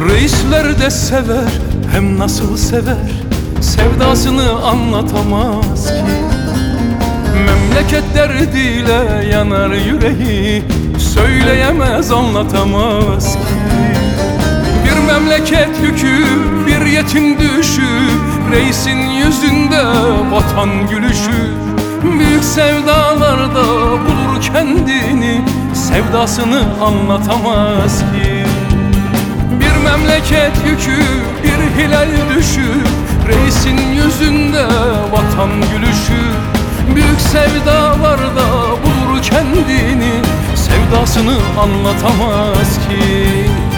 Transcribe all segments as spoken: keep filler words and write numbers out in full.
Reisler de sever, hem nasıl sever, sevdasını anlatamaz ki. Memleket derdiyle yanar yüreği, söyleyemez, anlatamaz ki. Bir memleket yükü, bir yetim düşü, reisin yüzünde vatan gülüşü. Büyük sevdalarda bulur kendini, sevdasını anlatamaz ki. Bir memleket yükü, bir hilal düşü, reisin yüzünde vatan gülüşü. Büyük sevdalarda bulur kendini, sevdasını anlatamaz ki.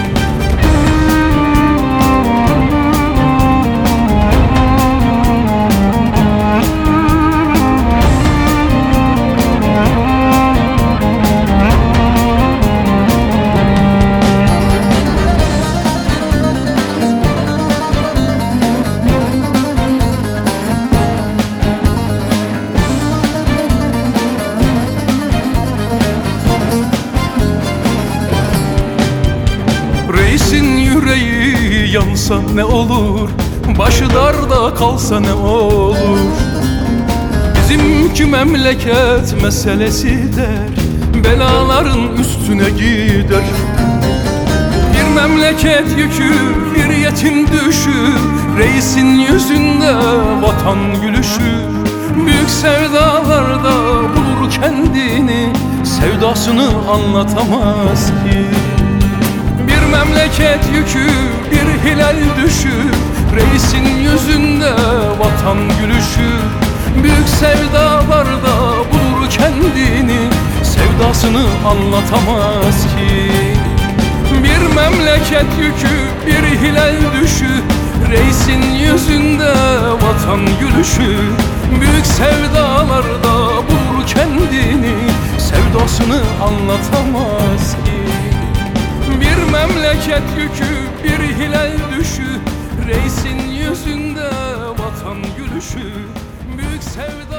Reisin yüreği yansa ne olur, başı darda kalsa ne olur. Bizimki memleket meselesi der, belaların üstüne gider. Bir memleket yükü, bir yetim düşür, reisin yüzünde vatan gülüşür. Büyük sevdalarda bulur kendini, sevdasını anlatamaz ki. Bir memleket yükü, bir hilal düşür, reisin yüzünde vatan gülüşür. Büyük sevdalarda bulur kendini, sevdasını anlatamaz ki. Bir memleket yükü, bir hilal düşür, reisin yüzünde vatan gülüşür. Büyük sevdalarda bulur kendini, sevdasını anlatamaz ki. Bir memleket yükü, bir hilal düşü, reisin yüzünde vatan gülüşü. Büyük sevda